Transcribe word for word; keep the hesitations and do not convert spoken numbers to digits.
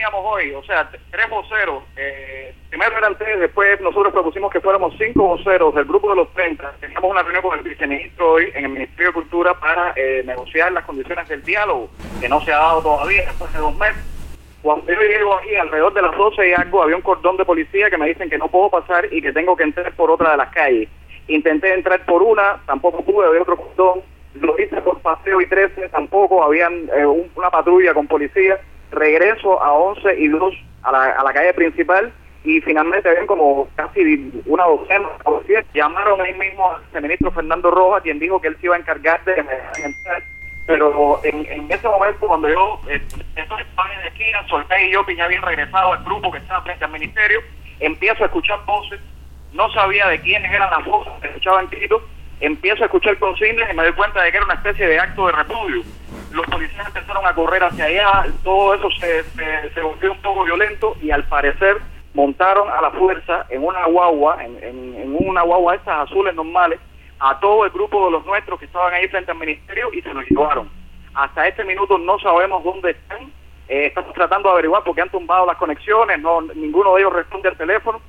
teníamos hoy, o sea, tres voceros, eh, primero eran tres, después nosotros propusimos que fuéramos cinco voceros del grupo de los treinta. Teníamos una reunión con el viceministro hoy en el Ministerio de Cultura para eh, negociar las condiciones del diálogo, que no se ha dado todavía después de dos meses. Cuando yo llego aquí, alrededor de las doce y algo, había un cordón de policía que me dicen que no puedo pasar y que tengo que entrar por otra de las calles. Intenté entrar por una, tampoco pude, había otro cordón. Lo hice por Paseo y trece, tampoco, habían eh, un, una patrulla con policía. Regreso a once y dos a la, a la calle principal y finalmente habían como casi una docena de policías. Llamaron ahí mismo al ministro Fernando Rojas, quien dijo que él se iba a encargar de que me dejaran entrar. Pero en, en ese momento, cuando yo eh, estoy en la esquina, Soltei y yo, que ya habían regresado al grupo que estaba frente al ministerio, empiezo a escuchar voces, no sabía de quiénes eran las voces, escuchaban gritos, empiezo a escuchar consignas y me doy cuenta de que era una especie de acto de repudio. Los policías empezaron a correr hacia allá, todo eso se, se, se volvió un poco violento y al parecer montaron a la fuerza en una guagua, en, en, en una guagua estas azules normales, a todo el grupo de los nuestros que estaban ahí frente al ministerio y se los llevaron. Hasta este minuto no sabemos dónde están, eh, estamos tratando de averiguar porque han tumbado las conexiones, no ninguno de ellos responde al teléfono,